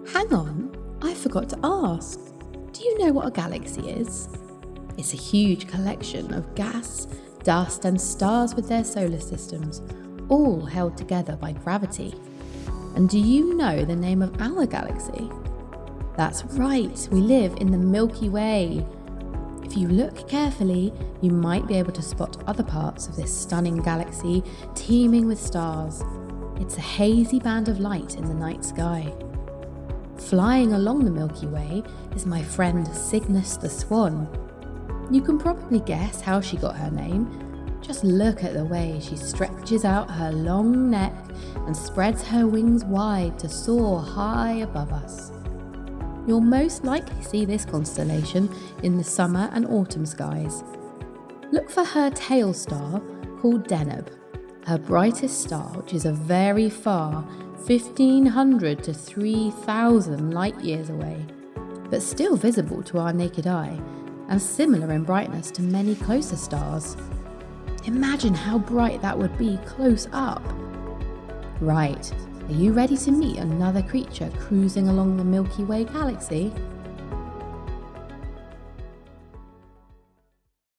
Hang on, I forgot to ask. Do you know what a galaxy is? It's a huge collection of gas, dust, and stars with their solar systems, all held together by gravity. And do you know the name of our galaxy? That's right, we live in the Milky Way. If you look carefully, you might be able to spot other parts of this stunning galaxy teeming with stars. It's a hazy band of light in the night sky. Flying along the Milky Way is my friend Cygnus the Swan. You can probably guess how she got her name. Just look at the way she stretches out her long neck and spreads her wings wide to soar high above us. You'll most likely see this constellation in the summer and autumn skies. Look for her tail star called Deneb, her brightest star, which is a very far 1,500 to 3,000 light years away, but still visible to our naked eye and similar in brightness to many closer stars. Imagine how bright that would be close up. Right, are you ready to meet another creature cruising along the Milky Way galaxy?